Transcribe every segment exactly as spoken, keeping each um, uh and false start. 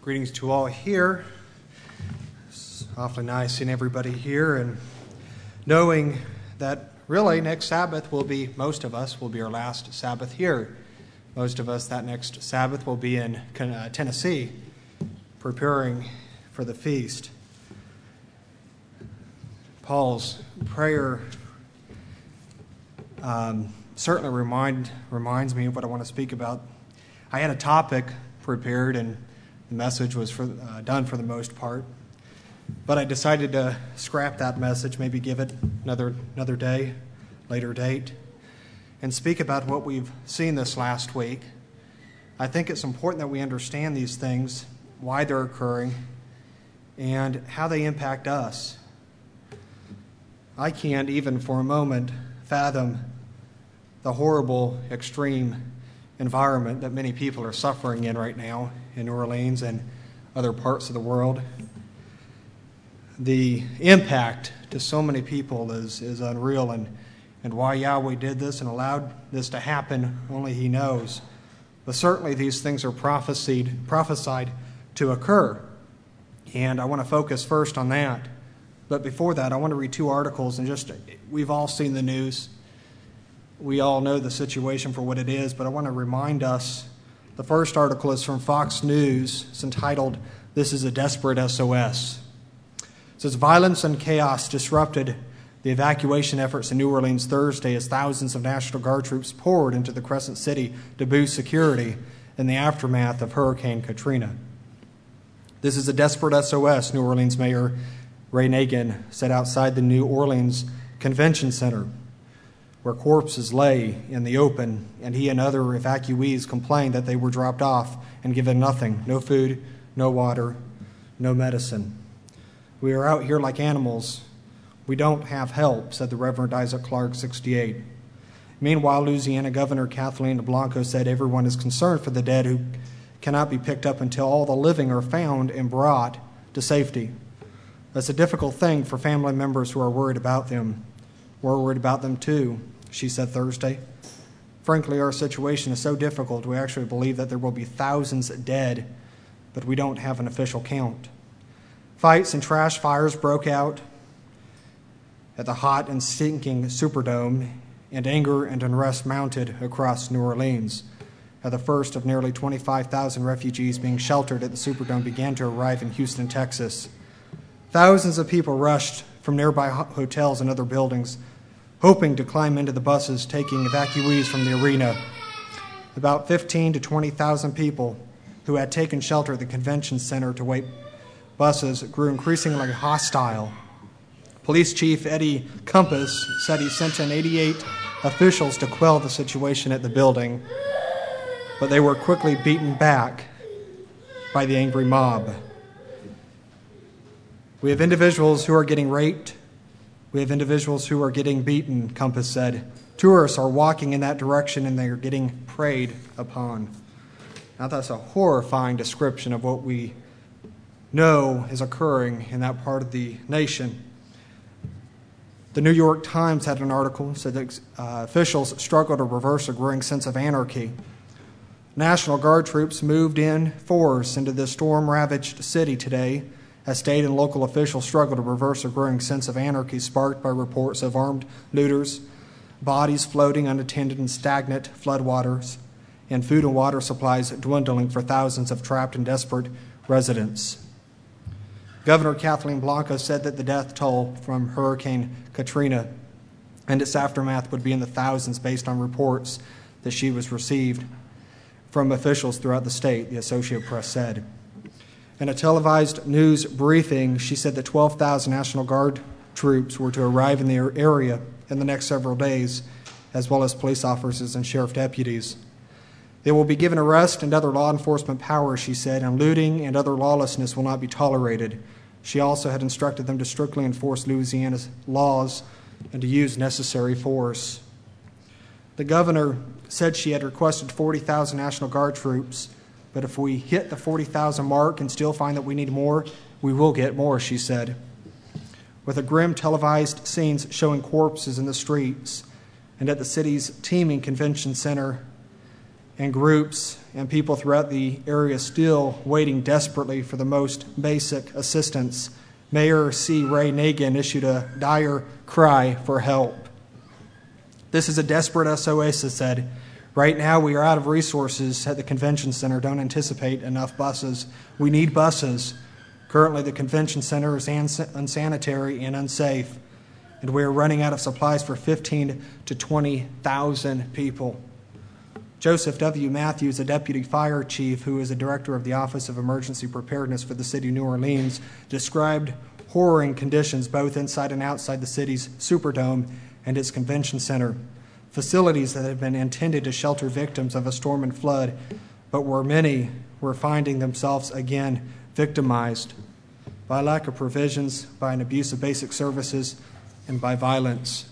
Greetings to all here. It's awfully nice seeing everybody here and knowing that really next Sabbath will be, most of us, will be our last Sabbath here. Most of us that next Sabbath will be in uh, Tennessee preparing for the feast. Paul's prayer um, certainly remind, reminds me of what I want to speak about. I had a topic prepared and the message was for, uh, done for the most part. But I decided to scrap that message, maybe give it another another day, later date, and speak about what we've seen this last week. I think it's important that we understand these things, why they're occurring, and how they impact us. I can't even for a moment fathom the horrible, extreme environment that many people are suffering in right now in New Orleans and other parts of the world. The impact to so many people is, is unreal, and, and why Yahweh did this and allowed this to happen, only He knows. But certainly these things are prophesied, prophesied to occur, and I want to focus first on that. But before that, I want to read two articles, and just, we've all seen the news. We all know the situation for what it is, but I want to remind us. The first article is from Fox News. It's entitled, "This is a Desperate S O S." It says, violence and chaos disrupted the evacuation efforts in New Orleans Thursday as thousands of National Guard troops poured into the Crescent City to boost security in the aftermath of Hurricane Katrina. "This is a desperate S O S," New Orleans Mayor Ray Nagin said outside the New Orleans Convention Center, where corpses lay in the open, and he and other evacuees complained that they were dropped off and given nothing, no food, no water, no medicine. "We are out here like animals. We don't have help," said the Reverend Isaac Clark, sixty-eight. Meanwhile, Louisiana Governor Kathleen Blanco said everyone is concerned for the dead who cannot be picked up until all the living are found and brought to safety. "That's a difficult thing for family members who are worried about them. We're worried about them too," she said Thursday. "Frankly, our situation is so difficult, we actually believe that there will be thousands dead, but we don't have an official count." Fights and trash fires broke out at the hot and stinking Superdome, and anger and unrest mounted across New Orleans as the first of nearly twenty-five thousand refugees being sheltered at the Superdome began to arrive in Houston, Texas. Thousands of people rushed from nearby hotels and other buildings, hoping to climb into the buses taking evacuees from the arena. About fifteen to twenty thousand people who had taken shelter at the convention center to wait buses grew increasingly hostile. Police Chief Eddie Compass said he sent in eighty-eight officials to quell the situation at the building, but they were quickly beaten back by the angry mob. "We have individuals who are getting raped. We have individuals who are getting beaten," Compass said. "Tourists are walking in that direction and they are getting preyed upon." Now that's a horrifying description of what we know is occurring in that part of the nation. The New York Times had an article that said that uh, officials struggle to reverse a growing sense of anarchy. National Guard troops moved in force into the storm-ravaged city today as state and local officials struggle to reverse a growing sense of anarchy sparked by reports of armed looters, bodies floating unattended in stagnant floodwaters, and food and water supplies dwindling for thousands of trapped and desperate residents. Governor Kathleen Blanco said that the death toll from Hurricane Katrina and its aftermath would be in the thousands based on reports that she was received from officials throughout the state, the Associated Press said. In a televised news briefing, she said that twelve thousand National Guard troops were to arrive in the area in the next several days, as well as police officers and sheriff deputies. They will be given arrest and other law enforcement powers, she said, and looting and other lawlessness will not be tolerated. She also had instructed them to strictly enforce Louisiana's laws and to use necessary force. The governor said she had requested forty thousand National Guard troops, but if we hit the forty thousand mark and still find that we need more, we will get more, she said. With a grim televised scenes showing corpses in the streets and at the city's teeming convention center, and groups and people throughout the area still waiting desperately for the most basic assistance, Mayor C. Ray Nagin issued a dire cry for help. This is a desperate S O S, he said. Right now we are out of resources at the convention center. Don't anticipate enough buses. We need buses. Currently the convention center is unsanitary and unsafe, and we are running out of supplies for fifteen to twenty thousand people. Joseph W. Matthews, a deputy fire chief who is a director of the Office of Emergency Preparedness for the city of New Orleans, described horrible conditions both inside and outside the city's Superdome and its convention center. Facilities that had been intended to shelter victims of a storm and flood, but where many were finding themselves again victimized by lack of provisions, by an abuse of basic services, and by violence.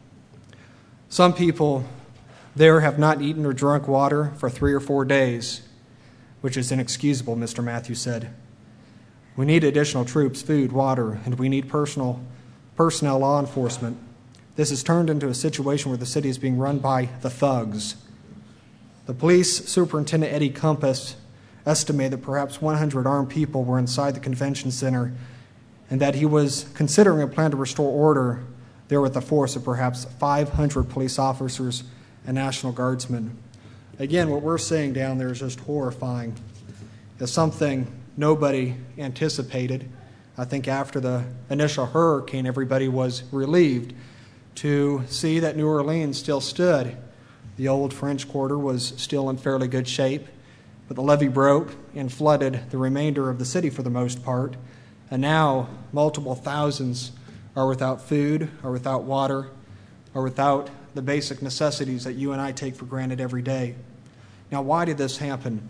Some people there have not eaten or drunk water for three or four days, which is inexcusable, Mister Matthews said. We need additional troops, food, water, and we need personal, personnel law enforcement. This has turned into a situation where the city is being run by the thugs. The police superintendent, Eddie Compass, estimated that perhaps one hundred armed people were inside the convention center and that he was considering a plan to restore order there with a force of perhaps five hundred police officers and National Guardsmen. Again, what we're seeing down there is just horrifying. It's something nobody anticipated. I think after the initial hurricane, everybody was relieved to see that New Orleans still stood. The old French Quarter was still in fairly good shape, but the levee broke and flooded the remainder of the city for the most part, and now multiple thousands are without food, are without water, are without the basic necessities that you and I take for granted every day. Now, why did this happen?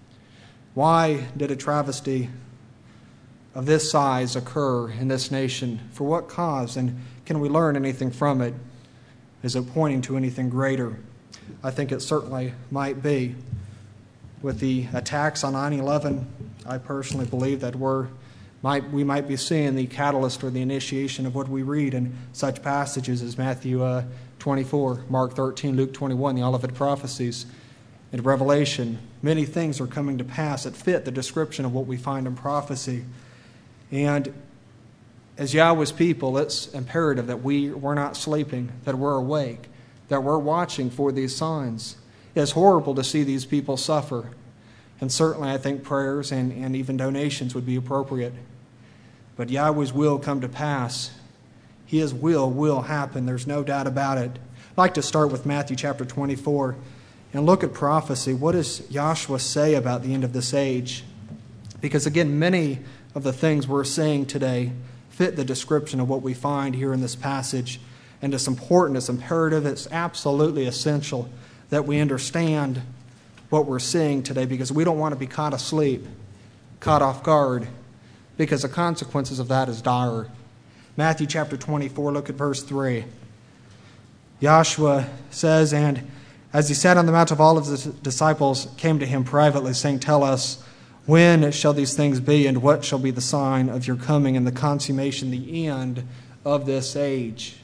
Why did a travesty of this size occur in this nation? For what cause? And can we learn anything from it? Is it pointing to anything greater? I think it certainly might be. With the attacks on nine eleven, I personally believe that we're, might, we might be seeing the catalyst or the initiation of what we read in such passages as Matthew uh, twenty-four, Mark thirteen, Luke twenty-one, the Olivet prophecies, and Revelation. Many things are coming to pass that fit the description of what we find in prophecy. And as Yahweh's people, it's imperative that we, we're not sleeping, that we're awake, that we're watching for these signs. It's horrible to see these people suffer. And certainly I think prayers and, and even donations would be appropriate. But Yahweh's will come to pass. His will will happen. There's no doubt about it. I'd like to start with Matthew chapter twenty-four and look at prophecy. What does Yahshua say about the end of this age? Because again, many of the things we're saying today fit the description of what we find here in this passage. And it's important, it's imperative, it's absolutely essential that we understand what we're seeing today, because we don't want to be caught asleep, caught off guard, because the consequences of that is dire. Matthew chapter twenty-four, look at verse three. Yahshua says, "And as he sat on the Mount, of all of his disciples came to him privately, saying, 'Tell us, when shall these things be, and what shall be the sign of your coming and the consummation, the end of this age?'"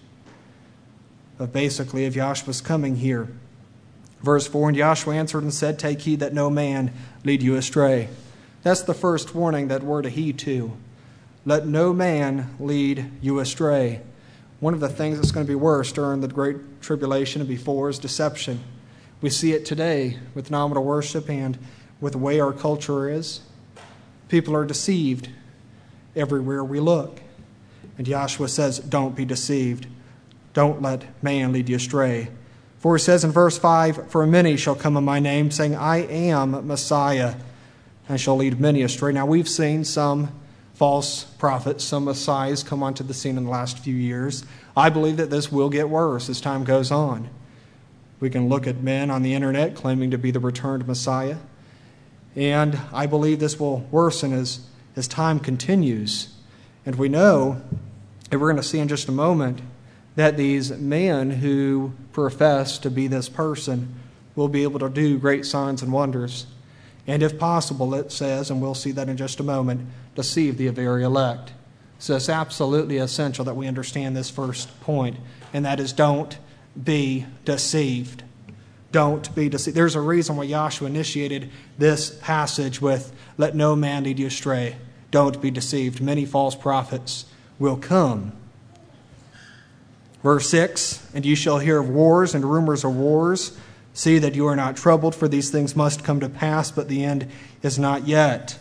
Of basically of Yahshua's coming here. Verse four, "And Yahshua answered and said, 'Take heed that no man lead you astray.'" That's the first warning that we're to heed to. Let no man lead you astray. One of the things that's going to be worse during the Great Tribulation and before is deception. We see it today with nominal worship and with the way our culture is. People are deceived everywhere we look. And Yahshua says, don't be deceived. Don't let man lead you astray. For he says in verse five, "For many shall come in my name, saying, 'I am Messiah,' and shall lead many astray." Now we've seen some false prophets, some messiahs come onto the scene in the last few years. I believe that this will get worse as time goes on. We can look at men on the internet claiming to be the returned Messiah. And I believe this will worsen as, as time continues. And we know, and we're going to see in just a moment, that these men who profess to be this person will be able to do great signs and wonders. And if possible, it says, and we'll see that in just a moment, deceive the very elect. So it's absolutely essential that we understand this first point, and that is don't be deceived. Don't be deceived. There's a reason why Joshua initiated this passage with, let no man lead you astray. Don't be deceived. Many false prophets will come. Verse six, and you shall hear of wars and rumors of wars. See that you are not troubled, for these things must come to pass, but the end is not yet.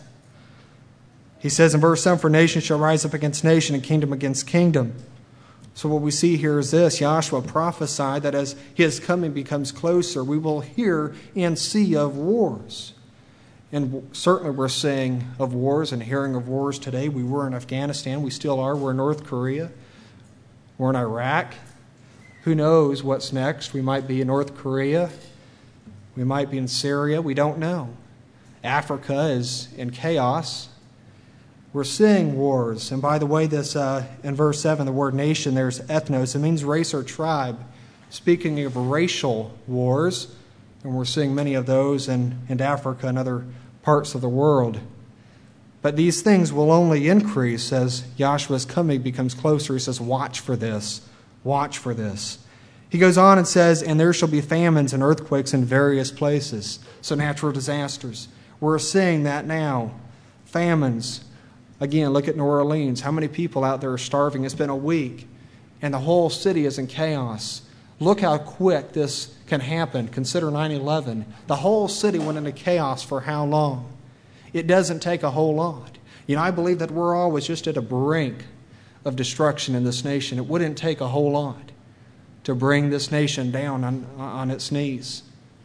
He says in verse seven, for nation shall rise up against nation and kingdom against kingdom. So what we see here is this. Joshua prophesied that as his coming becomes closer, we will hear and see of wars. And certainly we're seeing of wars and hearing of wars today. We were in Afghanistan. We still are. We're in North Korea. We're in Iraq. Who knows what's next? We might be in North Korea. We might be in Syria. We don't know. Africa is in chaos. We're seeing wars. And by the way, this uh, in verse seven, the word nation, there's ethnos. It means race or tribe. Speaking of racial wars, and we're seeing many of those in, in Africa and other parts of the world. But these things will only increase as Joshua's coming becomes closer. He says, watch for this. Watch for this. He goes on and says, and there shall be famines and earthquakes in various places. So natural disasters. We're seeing that now. Famines. Again, look at New Orleans. How many people out there are starving? It's been a week, and the whole city is in chaos. Look how quick this can happen. Consider nine eleven. The whole city went into chaos for how long? It doesn't take a whole lot. You know, I believe that we're always just at a brink of destruction in this nation. It wouldn't take a whole lot to bring this nation down on, on its knees.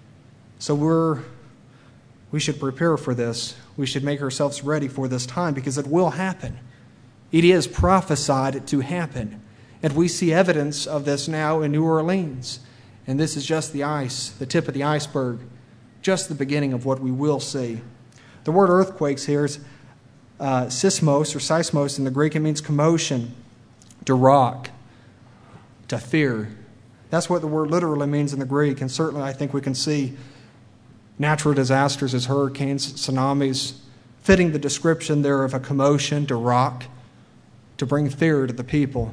So we're we should prepare for this. We should make ourselves ready for this time because it will happen. It is prophesied to happen. And we see evidence of this now in New Orleans. And this is just the ice, the tip of the iceberg, just the beginning of what we will see. The word earthquakes here is uh, sismos or seismos in the Greek. It means commotion, to rock, to fear. That's what the word literally means in the Greek. And certainly I think we can see natural disasters as hurricanes, tsunamis, fitting the description there of a commotion, to rock, to bring fear to the people.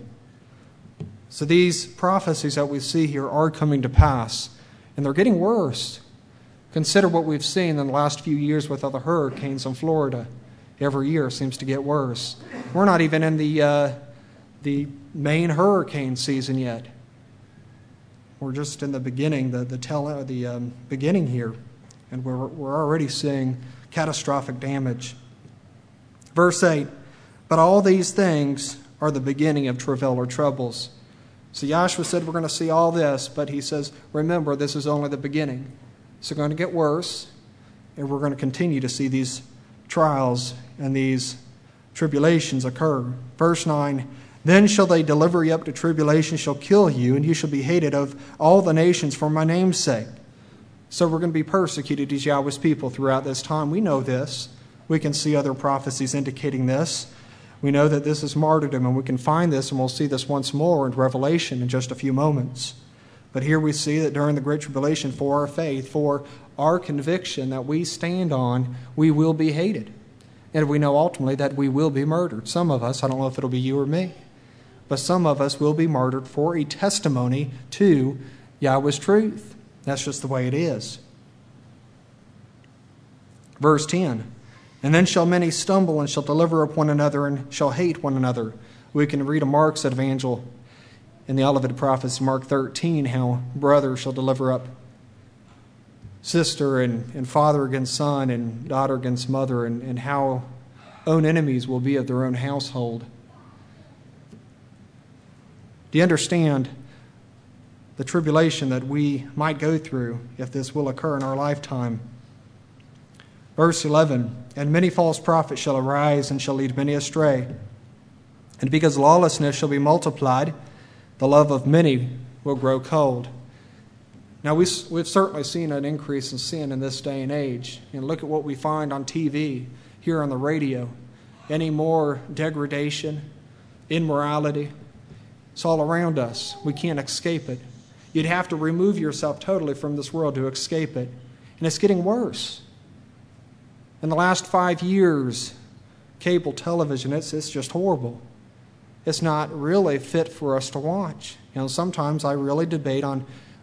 So these prophecies that we see here are coming to pass, and they're getting worse. Consider what we've seen in the last few years with other hurricanes in Florida. Every year seems to get worse. We're not even in the uh, the main hurricane season yet. We're just in the beginning, the the tell the um, beginning here. And we're, we're already seeing catastrophic damage. Verse eight, but all these things are the beginning of travail or troubles. So Joshua said we're going to see all this, but he says, remember, this is only the beginning. It's going to get worse, and we're going to continue to see these trials and these tribulations occur. Verse nine, then shall they deliver you up to tribulation, shall kill you, and you shall be hated of all the nations for my name's sake. So we're going to be persecuted as Yahweh's people throughout this time. We know this. We can see other prophecies indicating this. We know that this is martyrdom, and we can find this, and we'll see this once more in Revelation in just a few moments. But here we see that during the Great Tribulation, for our faith, for our conviction that we stand on, we will be hated. And we know ultimately that we will be murdered. Some of us, I don't know if it'll be you or me, but some of us will be murdered for a testimony to Yahweh's truth. That's just the way it is. Verse ten, and then shall many stumble and shall deliver up one another and shall hate one another. We can read a Mark's evangel in the Olivet Prophets, Mark thirteen, how brother shall deliver up sister and, and father against son and daughter against mother, and, and how own enemies will be of their own household. Do you understand the tribulation that we might go through if this will occur in our lifetime? Verse eleven, and many false prophets shall arise and shall lead many astray. And because lawlessness shall be multiplied, the love of many will grow cold. Now, we, we've certainly seen an increase in sin in this day and age. And look at what we find on T V, here on the radio. Any more degradation, immorality, it's all around us. We can't escape it. You'd have to remove yourself totally from this world to escape it. And it's getting worse. In the last five years, cable television, it's, it's just horrible. It's not really fit for us to watch. You know, sometimes I really debate on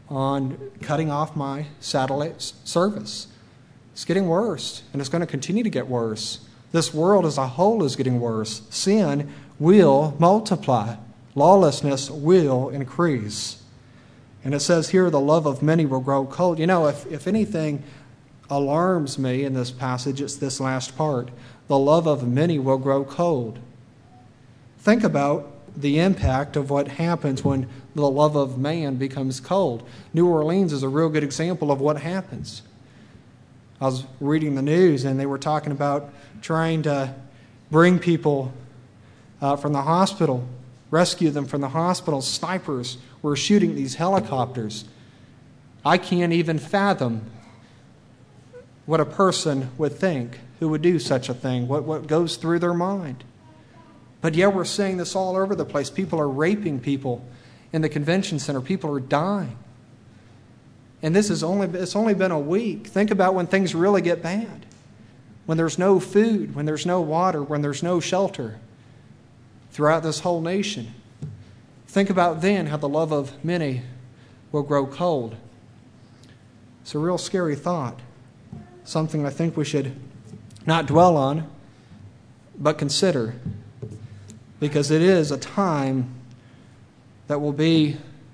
on cutting off my satellite service. It's getting worse, and it's going to continue to get worse. This world as a whole is getting worse. Sin will multiply. Lawlessness will increase. And it says here, the love of many will grow cold. You know, if, if anything alarms me in this passage, it's this last part. The love of many will grow cold. Think about the impact of what happens when the love of man becomes cold. New Orleans is a real good example of what happens. I was reading the news, and they were talking about trying to bring people uh, from the hospital, rescue them from the hospital. Snipers were shooting these helicopters. I can't even fathom what a person would think who would do such a thing, what, what goes through their mind. But yet we're seeing this all over the place. People are raping people in the convention center. People are dying. And this is only, it's only been a week. Think about when things really get bad. When there's no food, when there's no water, when there's no shelter throughout this whole nation. Think about then how the love of many will grow cold. It's a real scary thought. Something I think we should not dwell on, but consider. Because it is a time that will be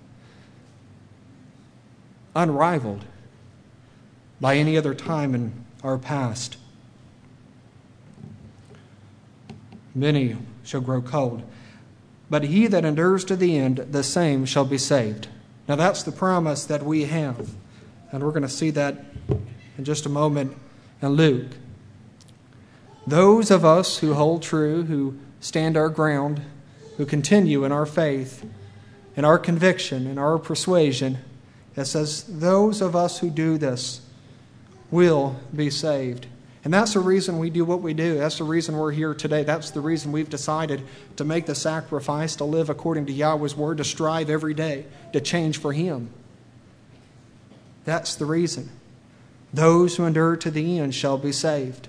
unrivaled by any other time in our past. Many shall grow cold, but he that endures to the end, the same shall be saved. Now that's the promise that we have, and we're going to see that in just a moment in Luke. Those of us who hold true, who stand our ground, who continue in our faith, in our conviction, in our persuasion, it says those of us who do this will be saved. And that's the reason we do what we do. That's the reason we're here today. That's the reason we've decided to make the sacrifice, to live according to Yahweh's word, to strive every day to change for Him. That's the reason. Those who endure to the end shall be saved.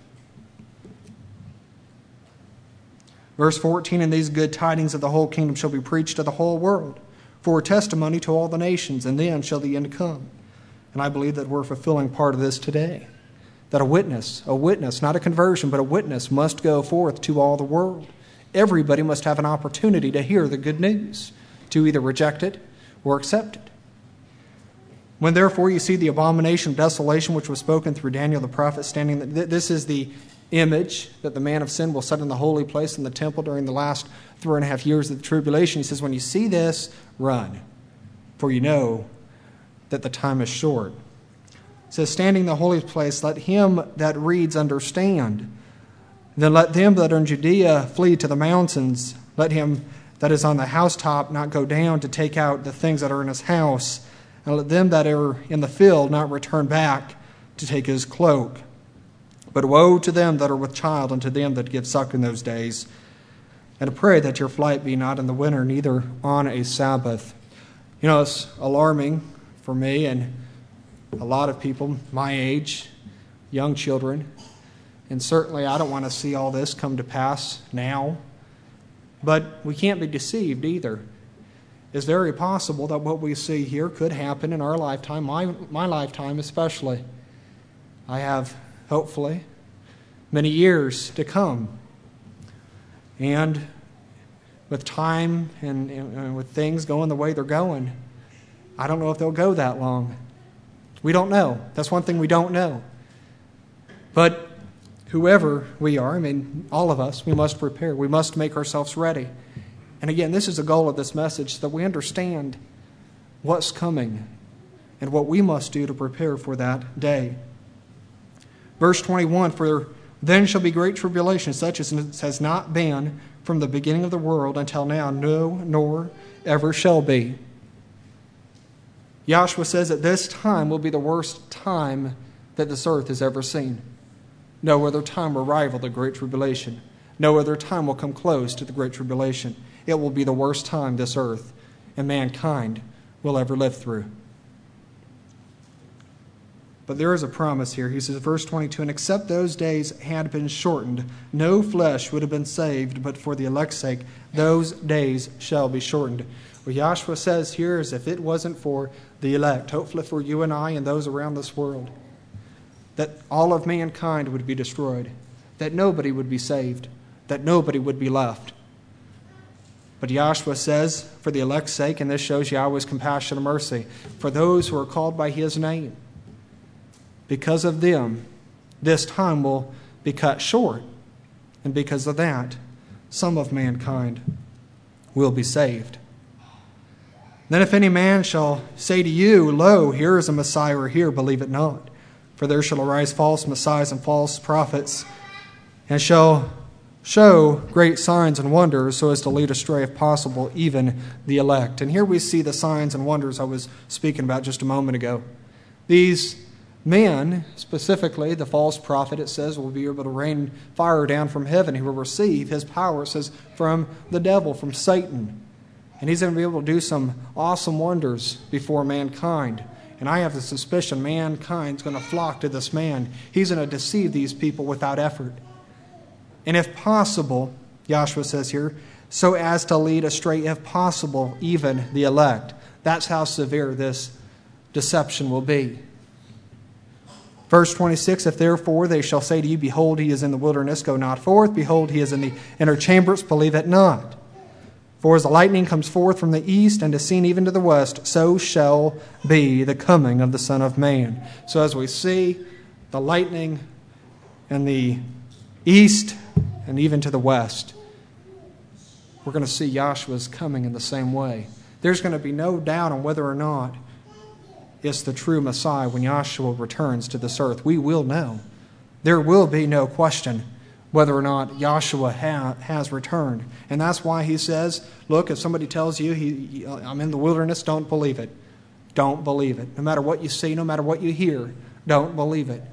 Verse fourteen, and these good tidings of the whole kingdom shall be preached to the whole world, for a testimony to all the nations, and then shall the end come. And I believe that we're fulfilling part of this today. That a witness, a witness, not a conversion, but a witness must go forth to all the world. Everybody must have an opportunity to hear the good news, to either reject it or accept it. When therefore you see the abomination of desolation which was spoken through Daniel the prophet standing, this is the image that the man of sin will set in the holy place in the temple during the last three and a half years of the tribulation. He says, when you see this, run, for you know that the time is short. It says, standing in the holy place, let him that reads understand. Then let them that are in Judea flee to the mountains. Let him that is on the housetop not go down to take out the things that are in his house. And let them that are in the field not return back to take his cloak. But woe to them that are with child, and to them that give suck in those days. And to pray that your flight be not in the winter, neither on a Sabbath. You know, it's alarming for me and a lot of people my age, young children. And certainly I don't want to see all this come to pass now. But we can't be deceived either. It's very possible that what we see here could happen in our lifetime, my, my lifetime especially. I have, hopefully, many years to come. And with time and, and with things going the way they're going, I don't know if they'll go that long. We don't know. That's one thing we don't know. But whoever we are, I mean, all of us, we must prepare. We must make ourselves ready. And again, this is the goal of this message, so that we understand what's coming and what we must do to prepare for that day. Verse twenty-one, for then shall be great tribulation, such as has not been from the beginning of the world until now, no, nor ever shall be. Yahshua says that this time will be the worst time that this earth has ever seen. No other time will rival the Great Tribulation. No other time will come close to the Great Tribulation. It will be the worst time this earth and mankind will ever live through. But there is a promise here. He says, verse twenty-two, and except those days had been shortened, no flesh would have been saved, but for the elect's sake, those days shall be shortened. What Yahshua says here is if it wasn't for the elect, hopefully for you and I and those around this world, that all of mankind would be destroyed, that nobody would be saved, that nobody would be left. But Yahshua says, for the elect's sake, and this shows Yahweh's compassion and mercy, for those who are called by His name, because of them, this time will be cut short. And because of that, some of mankind will be saved. Then if any man shall say to you, lo, here is a Messiah, or here, believe it not. For there shall arise false messiahs and false prophets, and shall show great signs and wonders, so as to lead astray, if possible, even the elect. And here we see the signs and wonders I was speaking about just a moment ago. These men, specifically the false prophet, it says, will be able to rain fire down from heaven. He will receive his power, it says, from the devil, from Satan. And he's going to be able to do some awesome wonders before mankind. And I have the suspicion mankind's going to flock to this man. He's going to deceive these people without effort. And if possible, Yahshua says here, so as to lead astray, if possible, even the elect. That's how severe this deception will be. Verse twenty-six, if therefore they shall say to you, behold, he is in the wilderness, go not forth. Behold, he is in the inner chambers, believe it not. For as the lightning comes forth from the east and is seen even to the west, so shall be the coming of the Son of Man. So as we see the lightning in the east and even to the west, we're going to see Yahshua's coming in the same way. There's going to be no doubt on whether or not it's the true Messiah when Yahshua returns to this earth. We will know. There will be no question whether or not Yahshua ha- has returned. And that's why he says, look, if somebody tells you, he, he, I'm in the wilderness, don't believe it. Don't believe it. No matter what you see, no matter what you hear, don't believe it.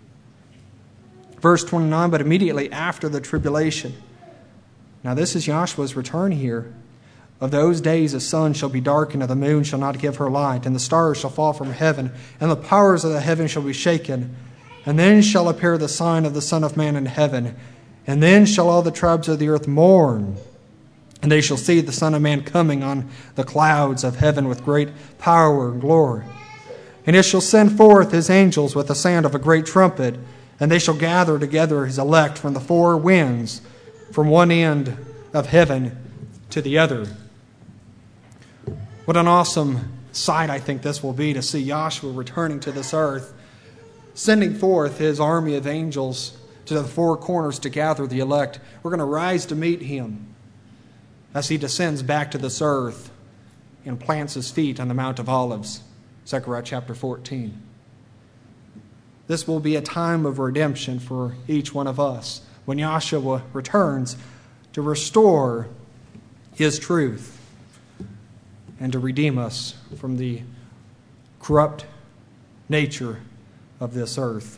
Verse twenty-nine, but immediately after the tribulation. Now this is Yahshua's return here. Of those days the sun shall be darkened, and the moon shall not give her light, and the stars shall fall from heaven, and the powers of the heaven shall be shaken. And then shall appear the sign of the Son of Man in heaven. And then shall all the tribes of the earth mourn, and they shall see the Son of Man coming on the clouds of heaven with great power and glory. And he shall send forth his angels with the sound of a great trumpet, and they shall gather together his elect from the four winds, from one end of heaven to the other. What an awesome sight I think this will be, to see Yahshua returning to this earth, sending forth his army of angels to the four corners to gather the elect. We're going to rise to meet him as he descends back to this earth and plants his feet on the Mount of Olives. Zechariah chapter fourteen. This will be a time of redemption for each one of us when Yahshua returns to restore his truth and to redeem us from the corrupt nature of this earth.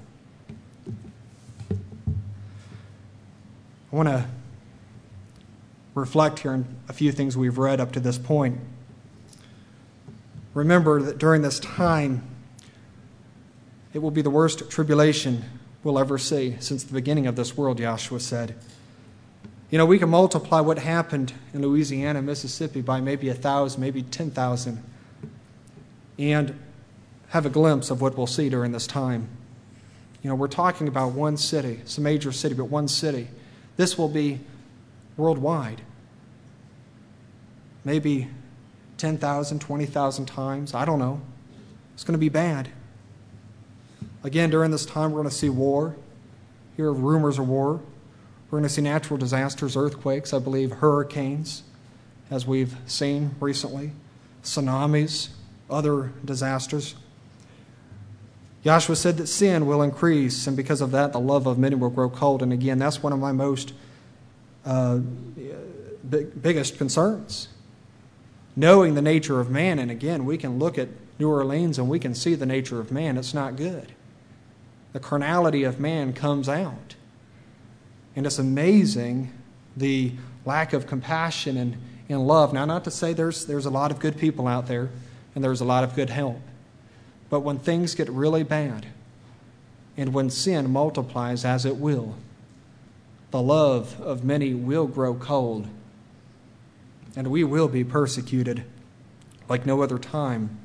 I want to reflect here on a few things we've read up to this point. Remember that during this time, it will be the worst tribulation we'll ever see since the beginning of this world, Yahshua said. You know, we can multiply what happened in Louisiana, Mississippi by maybe a thousand, maybe ten thousand, and have a glimpse of what we'll see during this time. You know, we're talking about one city. It's a major city, but one city. This will be worldwide. Maybe ten thousand, twenty thousand times. I don't know. It's going to be bad. Again, during this time, we're going to see war. Hear rumors of war. We're going to see natural disasters, earthquakes, I believe hurricanes, as we've seen recently, tsunamis, other disasters. Yahshua said that sin will increase, and because of that, the love of many will grow cold. And again, that's one of my most uh, big, biggest concerns. Knowing the nature of man, and again, we can look at New Orleans and we can see the nature of man. It's not good. The carnality of man comes out. And it's amazing the lack of compassion and, and love. Now, not to say there's, there's a lot of good people out there and there's a lot of good help. But when things get really bad, And when sin multiplies, as it will, the love of many will grow cold, and we will be persecuted like no other time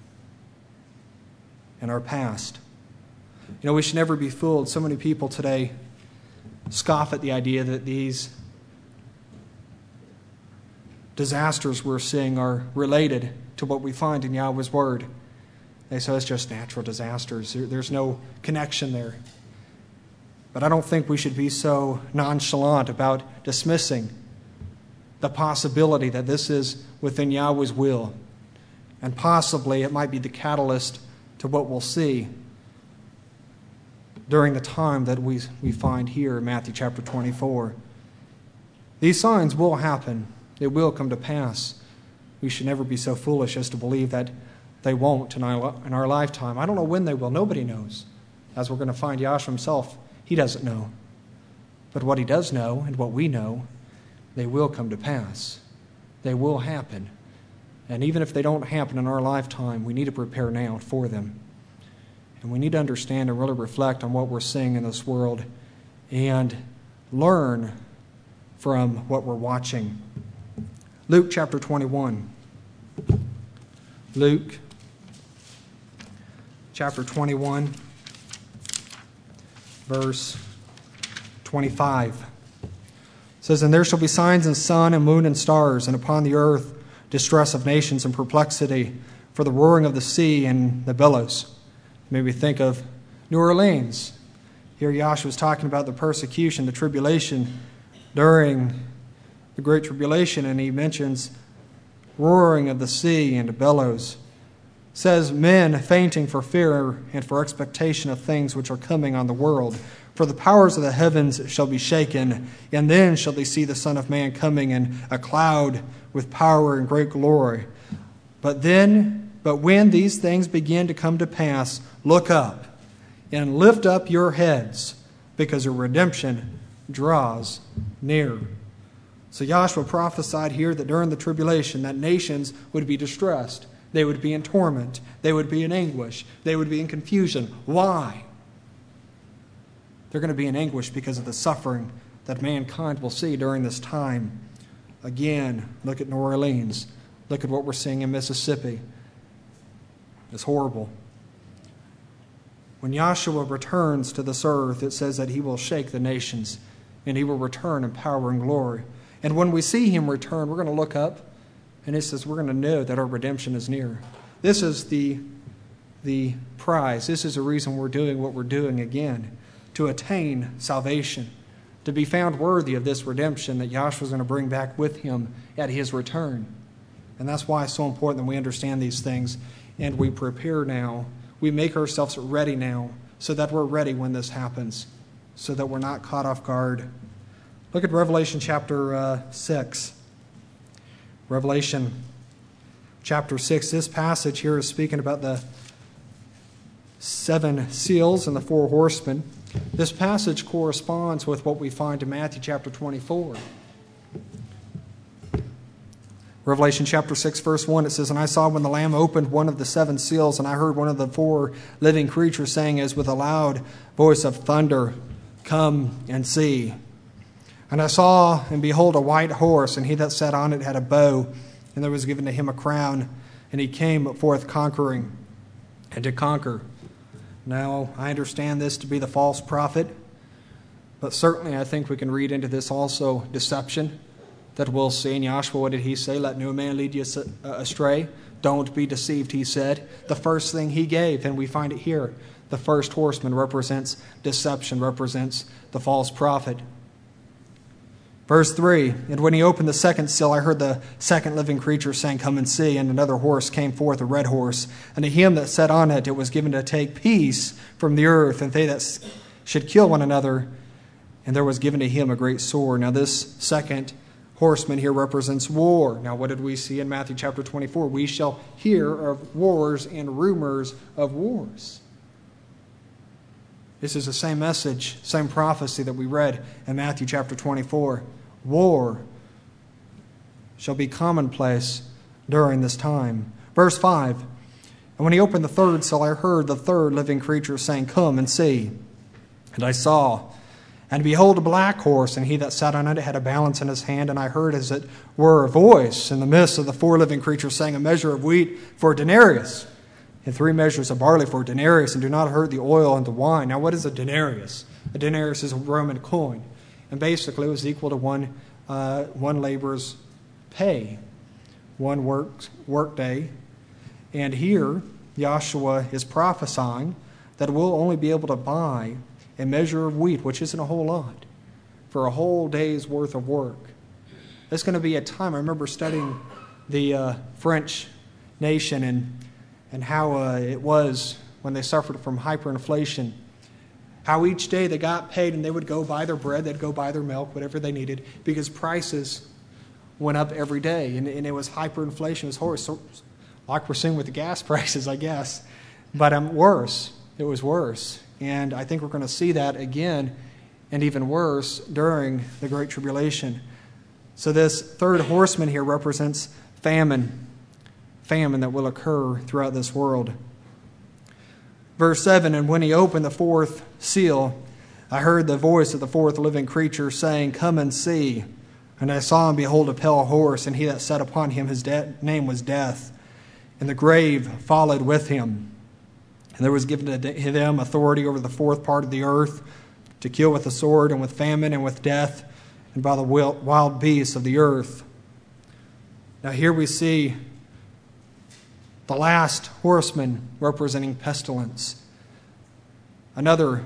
in our past. You know, we should never be fooled. So many people today scoff at the idea that these disasters we're seeing are related to what we find in Yahweh's Word. They say it's just natural disasters. There's no connection there. But I don't think we should be so nonchalant about dismissing the possibility that this is within Yahweh's will. And possibly it might be the catalyst to what we'll see during the time that we, we find here in Matthew chapter twenty-four. These signs will happen. They will come to pass. We should never be so foolish as to believe that they won't in our, in our lifetime. I don't know when they will. Nobody knows. As we're going to find, Yahshua himself, he doesn't know. But what he does know, and what we know, they will come to pass. They will happen. And even if they don't happen in our lifetime, we need to prepare now for them. And we need to understand and really reflect on what we're seeing in this world and learn from what we're watching. Luke chapter twenty-one. Luke chapter twenty-one, verse twenty-five. It says, "And there shall be signs in sun and moon and stars, and upon the earth distress of nations and perplexity, for the roaring of the sea and the billows." Maybe think of New Orleans. Here Yahshua was talking about the persecution, the tribulation during the Great Tribulation, and he mentions roaring of the sea and the billows. It says, "Men fainting for fear and for expectation of things which are coming on the world. For the powers of the heavens shall be shaken, and then shall they see the Son of Man coming in a cloud with power and great glory. But then, but when these things begin to come to pass, look up and lift up your heads, because your redemption draws near." So Yahshua prophesied here that during the tribulation that nations would be distressed. They would be in torment. They would be in anguish. They would be in confusion. Why? They're going to be in anguish because of the suffering that mankind will see during this time. Again, look at New Orleans. Look at what we're seeing in Mississippi. It's horrible. When Yahshua returns to this earth, it says that he will shake the nations, and he will return in power and glory. And when we see him return, we're going to look up, and it says we're going to know that our redemption is near. This is the, the prize. This is the reason we're doing what we're doing again, to attain salvation, to be found worthy of this redemption that Yahshua is going to bring back with him at his return. And that's why it's so important that we understand these things and we prepare now. We make ourselves ready now so that we're ready when this happens, so that we're not caught off guard. Look at Revelation chapter uh, six. Revelation chapter six. This passage here is speaking about the seven seals and the four horsemen. This passage corresponds with what we find in Matthew chapter twenty-four. Revelation chapter six, verse one, it says, "And I saw when the Lamb opened one of the seven seals, and I heard one of the four living creatures saying as with a loud voice of thunder, 'Come and see.' And I saw, and behold, a white horse, and he that sat on it had a bow, and there was given to him a crown, and he came forth conquering and to conquer." Now, I understand this to be the false prophet, but certainly I think we can read into this also deception that we'll see. In Yahshua, what did he say? "Let no man lead you astray. Don't be deceived," he said. The first thing he gave, and we find it here, the first horseman represents deception, represents the false prophet. Verse three, "And when he opened the second seal, I heard the second living creature saying, 'Come and see.' And another horse came forth, a red horse. And to him that sat on it, it was given to take peace from the earth, and they that should kill one another. And there was given to him a great sword." Now this second horseman here represents war. Now what did we see in Matthew chapter twenty-four? We shall hear of wars and rumors of wars. This is the same message, same prophecy that we read in Matthew chapter twenty-four. War shall be commonplace during this time. Verse five, And when he opened the third seal, I heard the third living creature saying, Come and see. And I saw, and behold, a black horse, and he that sat on it had a balance in his hand, and I heard as it were a voice in the midst of the four living creatures saying, A measure of wheat for a denarius, and three measures of barley for a denarius, and do not hurt the oil and the wine. Now what is a denarius? A denarius is a Roman coin, and basically it was equal to one, uh, one laborer's pay, one work, work day. And here, Yahshua is prophesying that we'll only be able to buy a measure of wheat, which isn't a whole lot, for a whole day's worth of work. There's going to be a time, I remember studying the uh, French nation and, and how uh, it was when they suffered from hyperinflation, how each day they got paid and they would go buy their bread, they'd go buy their milk, whatever they needed, because prices went up every day, and, and it was hyperinflation. It was horrible. So, like we're seeing with the gas prices, I guess. But um, worse. It was worse. And I think we're going to see that again, and even worse, during the Great Tribulation. So this third horseman here represents famine. Famine that will occur throughout this world. Verse seven, And when he opened the fourth seal, I heard the voice of the fourth living creature saying, Come and see. And I saw and behold a pale horse, and he that sat upon him, his de- name was Death. And the grave followed with him. And there was given to them authority over the fourth part of the earth, to kill with the sword, and with famine, and with death, and by the wild beasts of the earth. Now here we see the last horseman representing pestilence. Another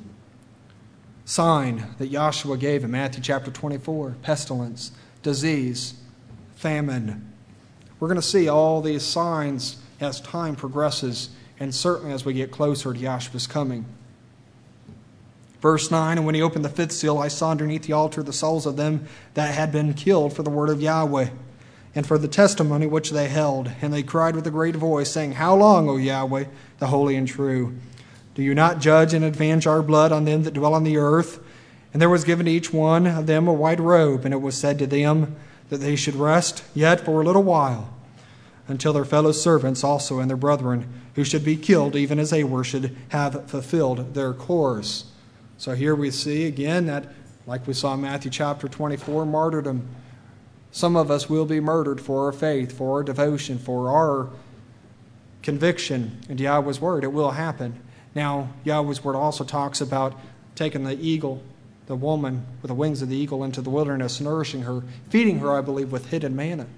sign that Yahshua gave in Matthew chapter twenty-four, pestilence, disease, famine. We're going to see all these signs as time progresses, and certainly as we get closer to Yahshua's coming. Verse nine, And when he opened the fifth seal, I saw underneath the altar the souls of them that had been killed for the word of Yahweh, and for the testimony which they held. And they cried with a great voice, saying, How long, O Yahweh, the holy and true? Do you not judge and avenge our blood on them that dwell on the earth? And there was given to each one of them a white robe, and it was said to them that they should rest yet for a little while, until their fellow servants also and their brethren, who should be killed even as they were, should have fulfilled their course. So here we see again that, like we saw in Matthew chapter twenty-four, martyrdom. Some of us will be murdered for our faith, for our devotion, for our conviction in Yahweh's word. It will happen. Now, Yahweh's word also talks about taking the eagle, the woman with the wings of the eagle, into the wilderness, nourishing her, feeding her, I believe, with hidden manna.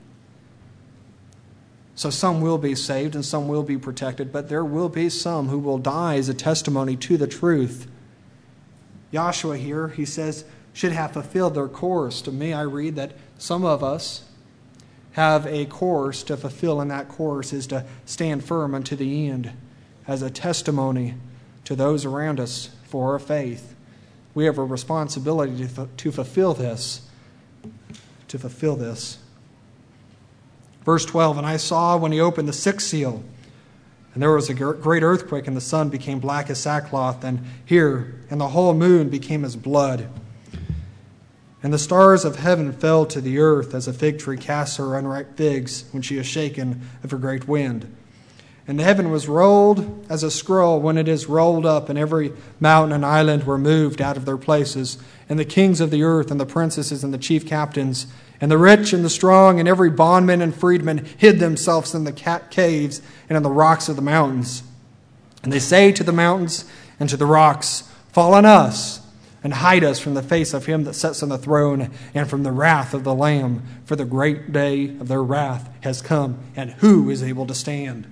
So some will be saved and some will be protected, but there will be some who will die as a testimony to the truth. Yahshua here, he says, should have fulfilled their course. To me, I read that some of us have a course to fulfill, and that course is to stand firm unto the end as a testimony to those around us for our faith. We have a responsibility to, to fulfill this, to fulfill this. Verse twelve, And I saw when he opened the sixth seal, and there was a great earthquake, and the sun became black as sackcloth, and here, and the whole moon became as blood. And the stars of heaven fell to the earth, as a fig tree casts her unripe figs when she is shaken of a great wind. And the heaven was rolled as a scroll when it is rolled up, and every mountain and island were moved out of their places. And the kings of the earth, and the princesses, and the chief captains, and the rich and the strong, and every bondman and freedman hid themselves in the caves and in the rocks of the mountains. And they say to the mountains and to the rocks, Fall on us, and hide us from the face of him that sits on the throne, and from the wrath of the Lamb, for the great day of their wrath has come, and who is able to stand?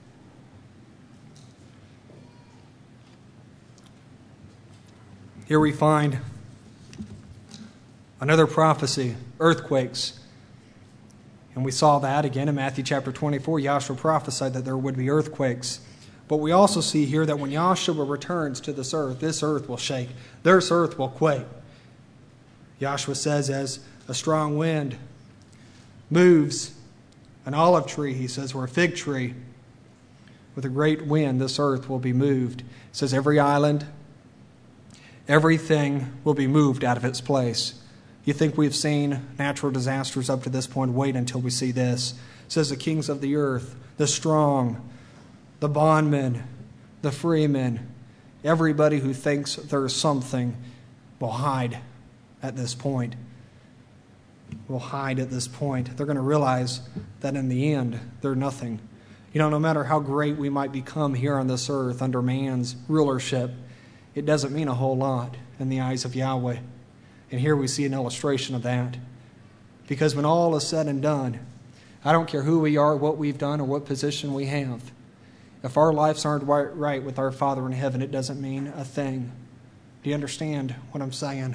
Here we find another prophecy, earthquakes. And we saw that again in Matthew chapter twenty-four. Yahshua prophesied that there would be earthquakes. But we also see here that when Yahshua returns to this earth, this earth will shake. This earth will quake. Yahshua says, as a strong wind moves an olive tree, he says, or a fig tree, with a great wind, this earth will be moved. He says every island, everything will be moved out of its place. You think we've seen natural disasters up to this point? Wait until we see this. It says the kings of the earth, the strong, the bondmen, the freemen, everybody who thinks there's something will hide at this point. Will hide at this point. They're going to realize that in the end, they're nothing. You know, no matter how great we might become here on this earth under man's rulership, it doesn't mean a whole lot in the eyes of Yahweh. And here we see an illustration of that. Because when all is said and done, I don't care who we are, what we've done, or what position we have. If our lives aren't right with our Father in heaven, it doesn't mean a thing. Do you understand what I'm saying?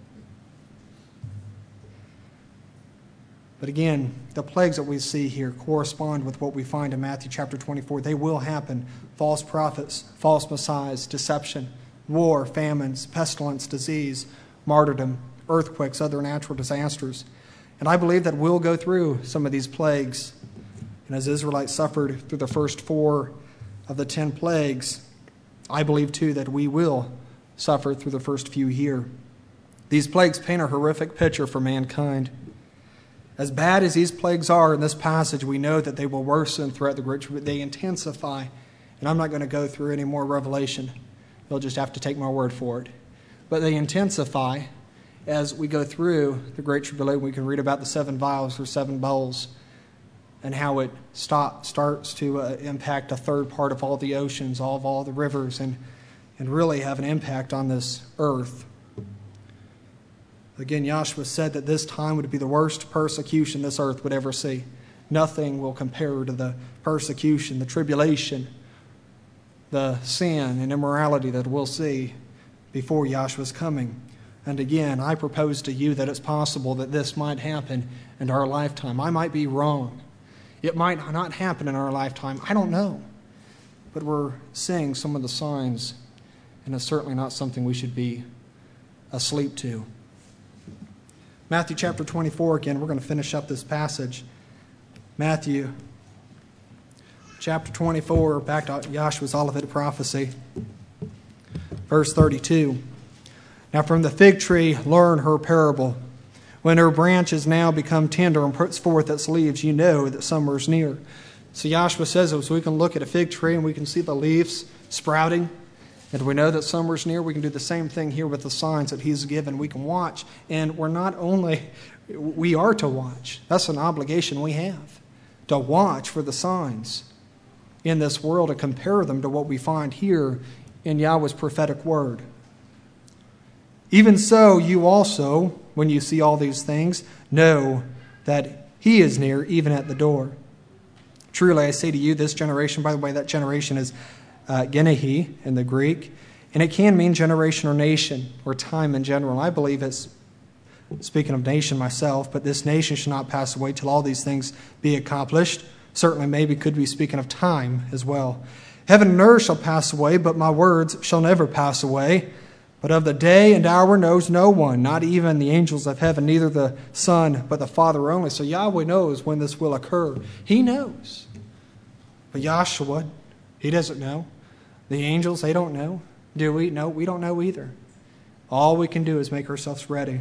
But again, the plagues that we see here correspond with what we find in Matthew chapter twenty-four. They will happen. False prophets, false messiahs, deception, war, famines, pestilence, disease, martyrdom, earthquakes, other natural disasters. And I believe that we'll go through some of these plagues. And as Israelites suffered through the first four of the ten plagues, I believe too that we will suffer through the first few here. These plagues paint a horrific picture for mankind. As bad as these plagues are in this passage, we know that they will worsen throughout the Great Tribulation. They intensify. And I'm not going to go through any more revelation. You'll just have to take my word for it. But they intensify as we go through the Great Tribulation. We can read about the seven vials or seven bowls and how it stop, starts to uh, impact a third part of all the oceans, all of all the rivers, and, and really have an impact on this earth. Again, Yahshua said that this time would be the worst persecution this earth would ever see. Nothing will compare to the persecution, the tribulation, the sin and immorality that we'll see before Yahshua's coming. And again, I propose to you that it's possible that this might happen in our lifetime. I might be wrong. It might not happen in our lifetime. I don't know. But we're seeing some of the signs, and it's certainly not something we should be asleep to. Matthew chapter twenty-four, again, we're going to finish up this passage. Matthew chapter twenty-four, back to Yahshua's Olivet prophecy, verse thirty-two. Now from the fig tree learn her parable. When her branches now become tender and puts forth its leaves, you know that summer is near. So Yahshua says as we can look at a fig tree and we can see the leaves sprouting, and we know that summer is near, we can do the same thing here with the signs that he's given. We can watch, and we're not only, we are to watch. That's an obligation we have, to watch for the signs in this world and compare them to what we find here in Yahweh's prophetic word. Even so, you also, when you see all these things, know that he is near, even at the door. Truly, I say to you, this generation, by the way, that generation is uh, Genehi in the Greek, and it can mean generation or nation or time in general. I believe it's, speaking of nation myself, but this nation shall not pass away till all these things be accomplished. Certainly, maybe could be speaking of time as well. Heaven and earth shall pass away, but my words shall never pass away. But of the day and hour knows no one, not even the angels of heaven, neither the Son, but the Father only. So Yahweh knows when this will occur. He knows. But Yahshua, he doesn't know. The angels, they don't know. Do we? No, we don't know either. All we can do is make ourselves ready.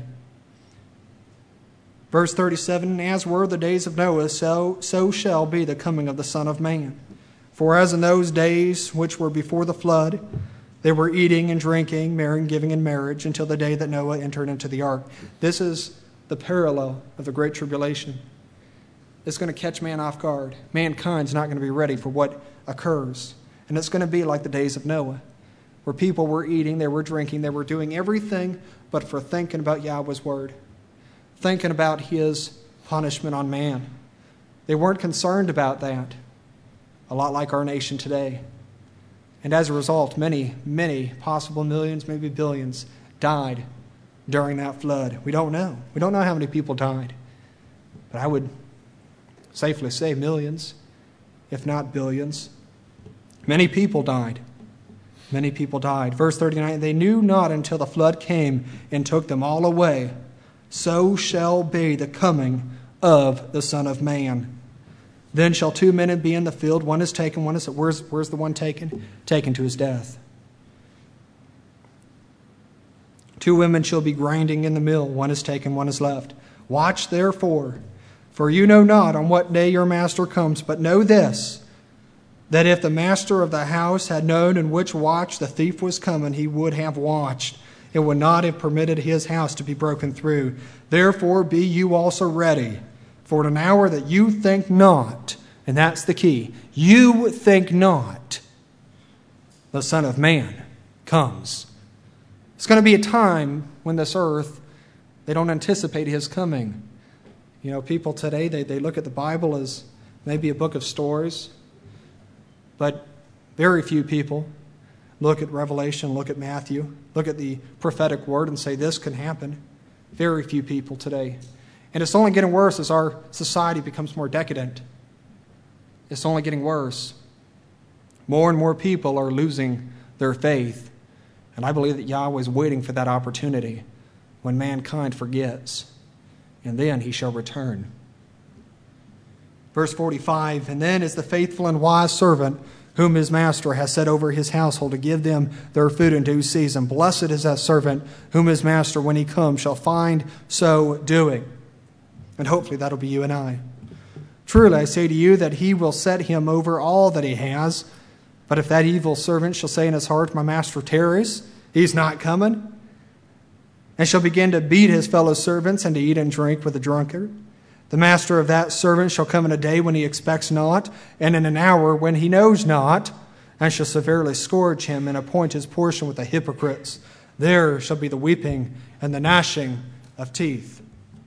Verse thirty-seven, as were the days of Noah, so, so shall be the coming of the Son of Man. For as in those days which were before the flood, they were eating and drinking, marrying, giving in marriage, until the day that Noah entered into the ark. This is the parallel of the Great Tribulation. It's going to catch man off guard. Mankind's not going to be ready for what occurs. And it's going to be like the days of Noah, where people were eating, they were drinking, they were doing everything but for thinking about Yahweh's word, thinking about his punishment on man. They weren't concerned about that, a lot like our nation today. And as a result, many, many, possible millions, maybe billions, died during that flood. We don't know. We don't know how many people died. But I would safely say millions, if not billions. Many people died. Many people died. Verse thirty-nine, they knew not until the flood came and took them all away. So shall be the coming of the Son of Man. Then shall two men be in the field, one is taken, one is, where's, where's the one taken? Taken to his death. Two women shall be grinding in the mill, one is taken, one is left. Watch therefore, for you know not on what day your master comes, but know this, that if the master of the house had known in which watch the thief was coming, he would have watched and would not have permitted his house to be broken through. Therefore be you also ready, for at an hour that you think not, and that's the key, you think not, the Son of Man comes. It's going to be a time when this earth, they don't anticipate his coming. You know, people today, they, they look at the Bible as maybe a book of stories, but very few people look at Revelation, look at Matthew, look at the prophetic word and say this can happen. Very few people today. And it's only getting worse as our society becomes more decadent. It's only getting worse. More and more people are losing their faith. And I believe that Yahweh is waiting for that opportunity when mankind forgets. And then he shall return. Verse forty-five, and then is the faithful and wise servant whom his master has set over his household to give them their food in due season. Blessed is that servant whom his master, when he comes, shall find so doing. And hopefully that'll be you and I. Truly I say to you that he will set him over all that he has. But if that evil servant shall say in his heart, my master tarries, he's not coming, and shall begin to beat his fellow servants and to eat and drink with the drunkard, the master of that servant shall come in a day when he expects not, and in an hour when he knows not, and shall severely scourge him and appoint his portion with the hypocrites. There shall be the weeping and the gnashing of teeth.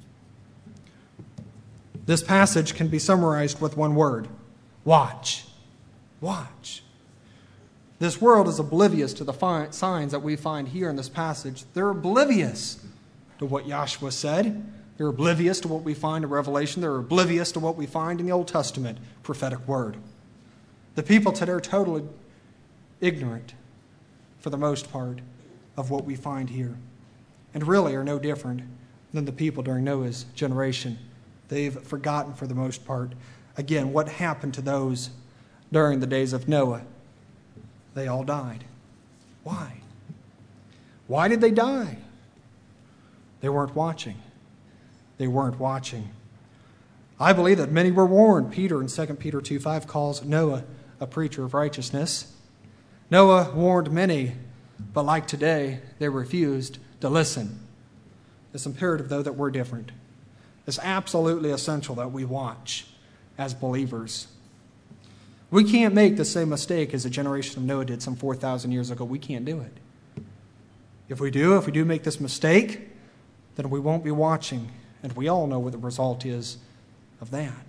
This passage can be summarized with one word: watch. Watch. This world is oblivious to the fi- signs that we find here in this passage. They're oblivious to what Yahshua said. They're oblivious to what we find in Revelation. They're oblivious to what we find in the Old Testament prophetic word. The people today are totally ignorant, for the most part, of what we find here, and really are no different than the people during Noah's generation. They've forgotten, for the most part, again, what happened to those during the days of Noah. They all died. Why? Why did they die? They weren't watching. They weren't watching. I believe that many were warned. Peter in Second Peter two five calls Noah a preacher of righteousness. Noah warned many, but like today, they refused to listen. It's imperative, though, that we're different. It's absolutely essential that we watch as believers. We can't make the same mistake as the generation of Noah did some four thousand years ago. We can't do it. If we do, if we do make this mistake, then we won't be watching. And we all know what the result is of that.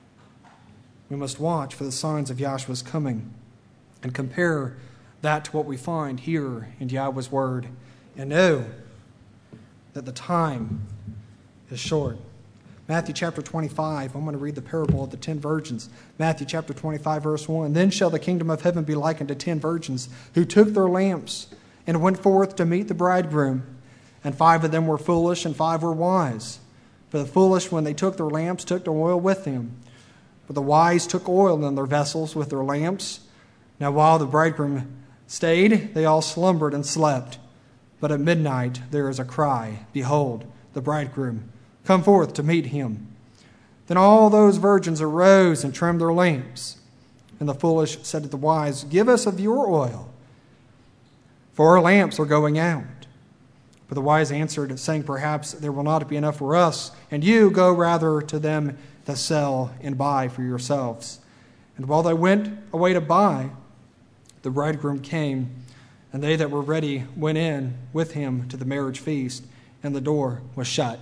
We must watch for the signs of Yahshua's coming and compare that to what we find here in Yahweh's word and know that the time is short. Matthew chapter twenty-five, I'm going to read the parable of the ten virgins. Matthew chapter twenty-five, verse one. Then shall the kingdom of heaven be likened to ten virgins who took their lamps and went forth to meet the bridegroom. And five of them were foolish and five were wise. For the foolish, when they took their lamps, took their oil with them. But the wise took oil in their vessels with their lamps. Now while the bridegroom stayed, they all slumbered and slept. But at midnight there is a cry, behold, the bridegroom, come forth to meet him. Then all those virgins arose and trimmed their lamps. And the foolish said to the wise, give us of your oil, for our lamps are going out. But the wise answered, saying, perhaps there will not be enough for us, and you go rather to them that sell and buy for yourselves. And while they went away to buy, the bridegroom came, and they that were ready went in with him to the marriage feast, and the door was shut.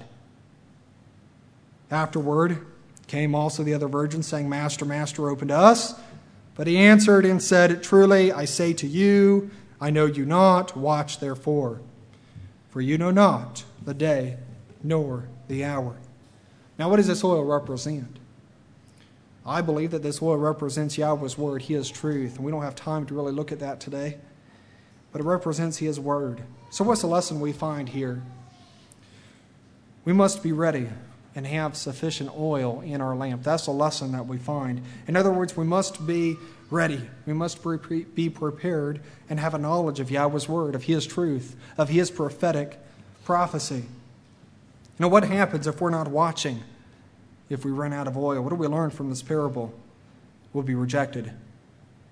Afterward came also the other virgins, saying, Master, Master, open to us. But he answered and said, truly I say to you, I know you not, watch therefore. For you know not the day nor the hour. Now, what does this oil represent? I believe that this oil represents Yahweh's word, His truth. And we don't have time to really look at that today. But it represents His word. So what's the lesson we find here? We must be ready and have sufficient oil in our lamp. That's the lesson that we find. In other words, we must be ready. We must be prepared and have a knowledge of Yahweh's word, of His truth, of His prophetic prophecy. You know, what happens if we're not watching? If we run out of oil, what do we learn from this parable? We'll be rejected.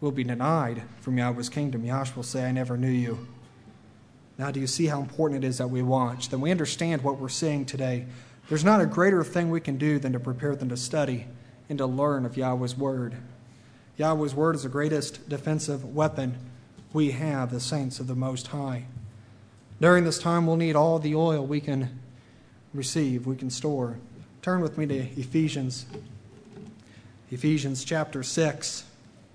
will be denied from Yahweh's kingdom. Yahshua will say, I never knew you. Now, do you see how important it is that we watch, that we understand what we're seeing today? There's not a greater thing we can do than to prepare them to study and to learn of Yahweh's Word. Yahweh's Word is the greatest defensive weapon we have, the saints of the Most High. During this time, we'll need all the oil we can receive, we can store. Turn with me to Ephesians. Ephesians chapter six,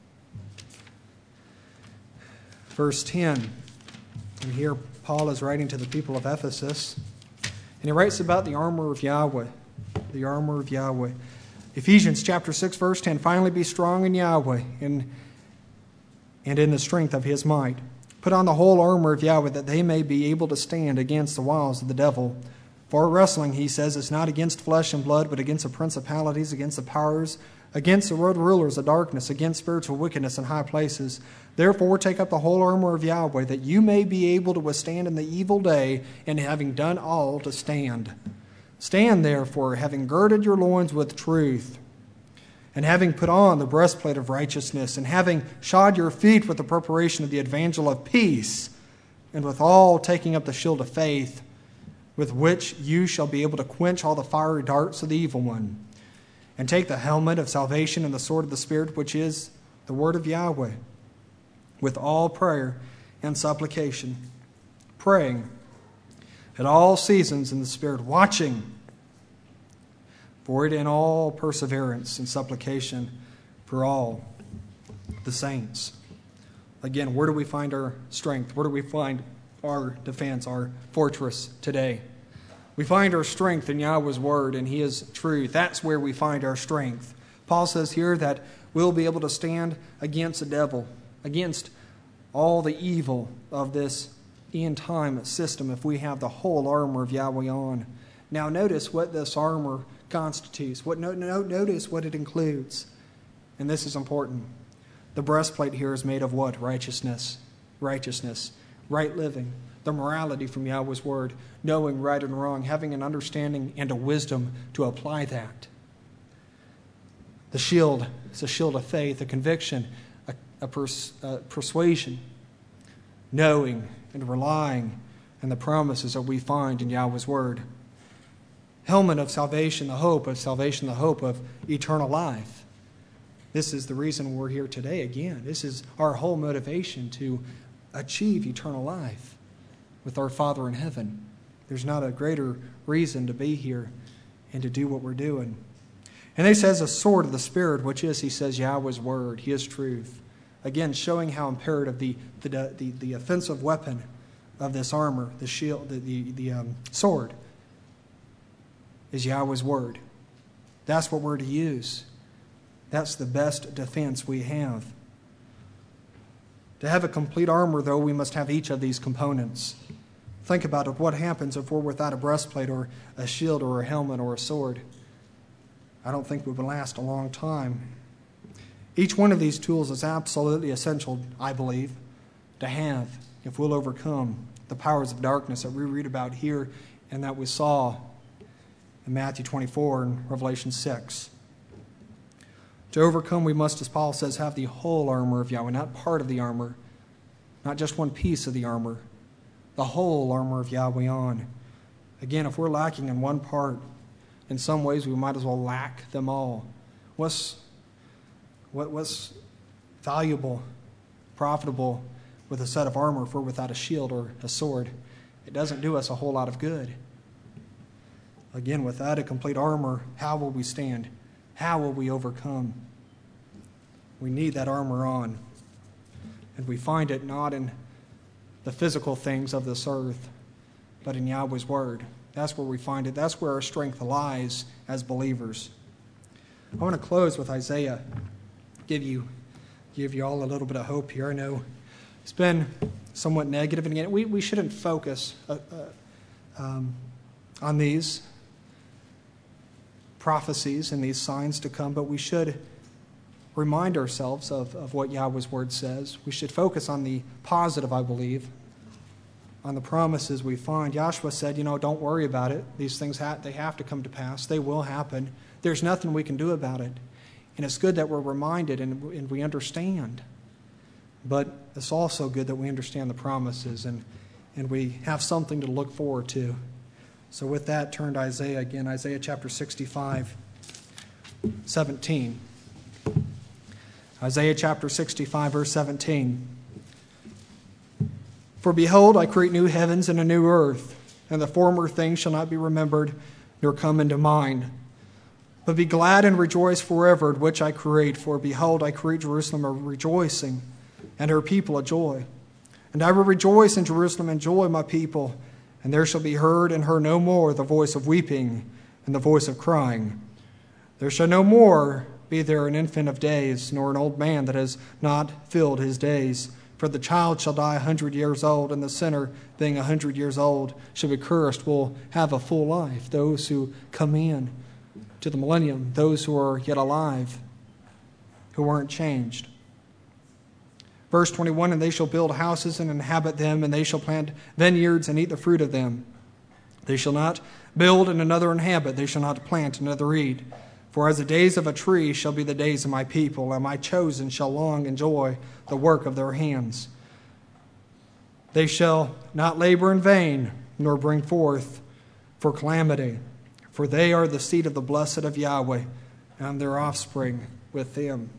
verse ten. And here Paul is writing to the people of Ephesus, and he writes about the armor of Yahweh. The armor of Yahweh. Ephesians chapter six, verse ten. Finally be strong in Yahweh and, and in the strength of his might. Put on the whole armor of Yahweh, that they may be able to stand against the wiles of the devil. For wrestling, he says, is not against flesh and blood, but against the principalities, against the powers, against the world rulers of darkness, against spiritual wickedness in high places. Therefore take up the whole armor of Yahweh, that you may be able to withstand in the evil day, and having done all, to stand. Stand therefore, having girded your loins with truth, and having put on the breastplate of righteousness, and having shod your feet with the preparation of the evangel of peace, and withal taking up the shield of faith, with which you shall be able to quench all the fiery darts of the evil one. And take the helmet of salvation and the sword of the Spirit, which is the word of Yahweh, with all prayer and supplication, praying at all seasons in the Spirit, watching for it in all perseverance and supplication for all the saints. Again, where do we find our strength? Where do we find our defense, our fortress today? We find our strength in Yahweh's Word and His truth. That's where we find our strength. Paul says here that we'll be able to stand against the devil, against all the evil of this end-time system if we have the whole armor of Yahweh on. Now notice what this armor constitutes. What no, no, notice what it includes. And this is important. The breastplate here is made of what? Righteousness. Righteousness. Right living. The morality from Yahweh's Word. Knowing right and wrong. Having an understanding and a wisdom to apply that. The shield is a shield of faith, a conviction, a, a, pers, a persuasion. Knowing and relying on the promises that we find in Yahweh's Word. Helmet of salvation, the hope of salvation, the hope of eternal life. This is the reason we're here today again. This is our whole motivation to achieve eternal life with our Father in heaven. There's not a greater reason to be here and to do what we're doing. And then he says a sword of the Spirit, which is, he says, Yahweh's Word, His truth. Again, showing how imperative the, the, the, the offensive weapon of this armor, the shield, the, the, the um, sword, is Yahweh's Word. That's what we're to use. That's the best defense we have. To have a complete armor, though, we must have each of these components. Think about it. What happens if we're without a breastplate or a shield or a helmet or a sword? I don't think we would last a long time. Each one of these tools is absolutely essential, I believe, to have if we'll overcome the powers of darkness that we read about here and that we saw in Matthew twenty-four and Revelation six. To overcome, we must, as Paul says, have the whole armor of Yahweh, not part of the armor, not just one piece of the armor, the whole armor of Yahweh on. Again, if we're lacking in one part, in some ways we might as well lack them all. What's, what, what's valuable, profitable with a set of armor if we're without a shield or a sword? It doesn't do us a whole lot of good. Again, without a complete armor, how will we stand? How will we overcome? We need that armor on. And we find it not in the physical things of this earth, but in Yahweh's Word. That's where we find it. That's where our strength lies as believers. I want to close with Isaiah. Give you, give you all a little bit of hope here. I know it's been somewhat negative, and again, we, we shouldn't focus uh, uh, um, on these prophecies and these signs to come, but we should remind ourselves of, of what Yahweh's Word says. We should focus on the positive, I believe, on the promises we find. Yahshua said, you know, don't worry about it. These things, ha- they have to come to pass. They will happen. There's nothing we can do about it. And it's good that we're reminded and, and we understand but it's also good that we understand the promises and, and we have something to look forward to. So with that, turn to Isaiah again, Isaiah chapter sixty-five, seventeen. Isaiah chapter sixty-five, verse seventeen. For behold, I create new heavens and a new earth, and the former things shall not be remembered, nor come into mind. But be glad and rejoice forever at which I create. For behold, I create Jerusalem a rejoicing, and her people a joy. And I will rejoice in Jerusalem and joy my people, and there shall be heard in her no more the voice of weeping and the voice of crying. There shall no more be there an infant of days, nor an old man that has not filled his days. For the child shall die a hundred years old, and the sinner, being a hundred years old, shall be cursed, will have a full life. Those who come in to the millennium, those who are yet alive, who aren't changed. Verse twenty-one, and they shall build houses and inhabit them, and they shall plant vineyards and eat the fruit of them. They shall not build and another inhabit, they shall not plant and another eat. For as the days of a tree shall be the days of my people, and my chosen shall long enjoy the work of their hands. They shall not labor in vain, nor bring forth for calamity. For they are the seed of the blessed of Yahweh, and their offspring with them.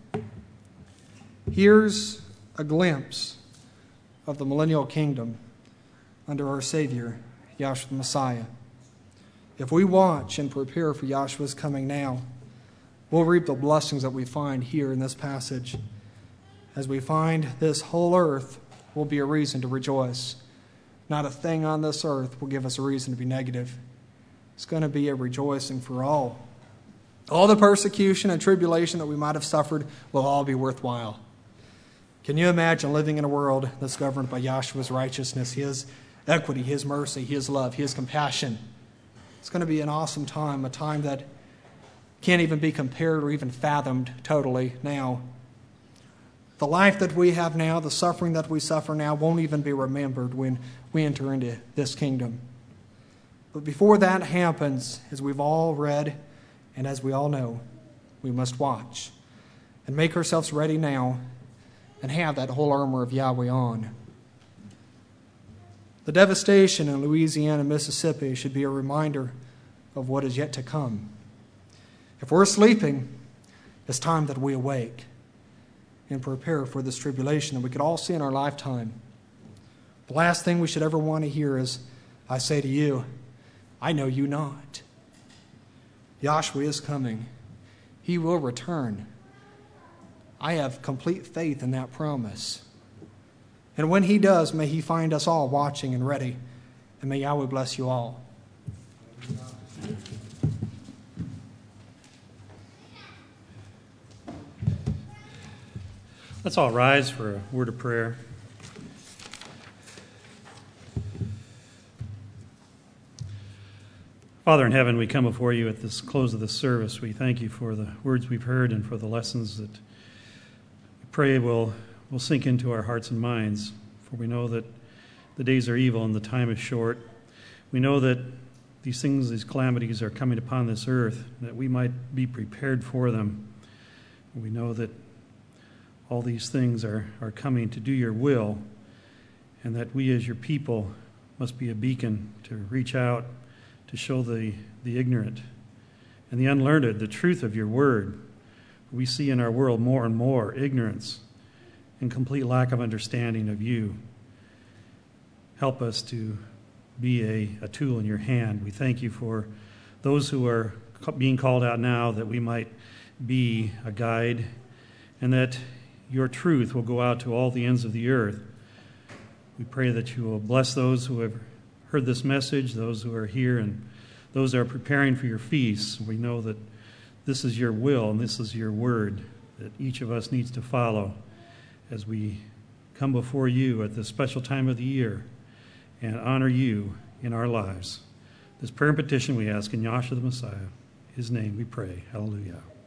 Here's a glimpse of the millennial kingdom under our Savior, Yahshua the Messiah. If we watch and prepare for Yahshua's coming now, we'll reap the blessings that we find here in this passage. As we find this whole earth will be a reason to rejoice. Not a thing on this earth will give us a reason to be negative. It's going to be a rejoicing for all. All the persecution and tribulation that we might have suffered will all be worthwhile. Can you imagine living in a world that's governed by Yahshua's righteousness, His equity, His mercy, His love, His compassion? It's going to be an awesome time, a time that can't even be compared or even fathomed totally now. The life that we have now, the suffering that we suffer now, won't even be remembered when we enter into this kingdom. But before that happens, as we've all read and as we all know, we must watch and make ourselves ready now and have that whole armor of Yahweh on. The devastation in Louisiana and Mississippi should be a reminder of what is yet to come. If we're sleeping, it's time that we awake and prepare for this tribulation that we could all see in our lifetime. The last thing we should ever want to hear is, I say to you, I know you not. Yahshua is coming. He will return. I have complete faith in that promise. And when He does, may He find us all watching and ready. And may Yahweh bless you all. Let's all rise for a word of prayer. Father in heaven, we come before you at this close of the service. We thank you for the words we've heard and for the lessons that we pray will, will sink into our hearts and minds. For we know that the days are evil and the time is short. We know that these things, these calamities are coming upon this earth, that we might be prepared for them. We know that all these things are, are coming to do your will, and that we as your people must be a beacon to reach out, to show the, the ignorant and the unlearned the truth of your word. We see in our world more and more ignorance and complete lack of understanding of you. Help us to be a, a tool in your hand. We thank you for those who are being called out now, that we might be a guide, and that your truth will go out to all the ends of the earth. We pray that you will bless those who have heard this message, those who are here, and those who are preparing for your feasts. We know that this is your will and this is your word that each of us needs to follow as we come before you at this special time of the year and honor you in our lives. This prayer and petition we ask in Yahshua the Messiah. His name we pray. Hallelujah.